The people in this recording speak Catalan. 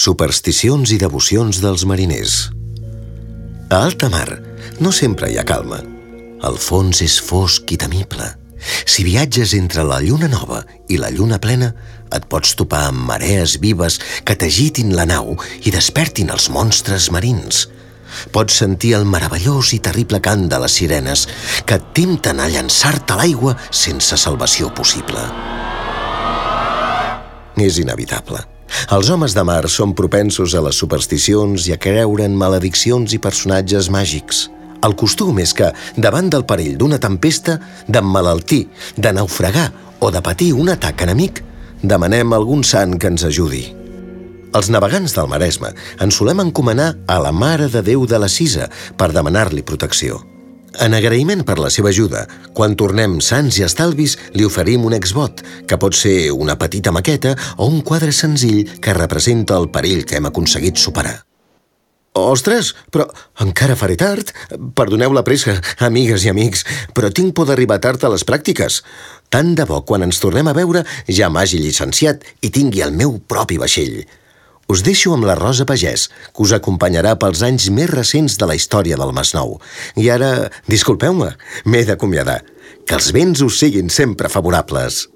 Supersticions i devocions dels mariners. A alta mar no sempre hi ha calma. El fons és fosc i temible. Si viatges entre la lluna nova i la lluna plena, et pots topar amb marees vives que t'agitin la nau i despertin els monstres marins. Pots sentir el meravellós i terrible cant de les sirenes que et tempten a llançar-te a l'aigua sense salvació possible. És inevitable. Els homes de mar són propensos a les supersticions i a creure en malediccions i personatges màgics. El costum és que, davant del perill d'una tempesta, d'emmalaltir, de naufragar o de patir un atac enemic, demanem a algun sant que ens ajudi. Els navegants del Maresme ens solem encomanar a la Mare de Déu de la Cisa per demanar-li protecció. En agraïment per la seva ajuda, quan tornem sants i estalvis, li oferim un exvot, que pot ser una petita maqueta o un quadre senzill que representa el perill que hem aconseguit superar. Ostres, però encara faré tard. Perdoneu la pressa, amigues i amics, però tinc por d'arribar tard a les pràctiques. Tant de bo, quan ens tornem a veure, ja m'hagi llicenciat i tingui el meu propi vaixell. Us deixo amb la Rosa Pagès, que us acompanyarà pels anys més recents de la història del Masnou. I ara, disculpeu-me, m'he d'acomiadar. Que els vents us siguin sempre favorables.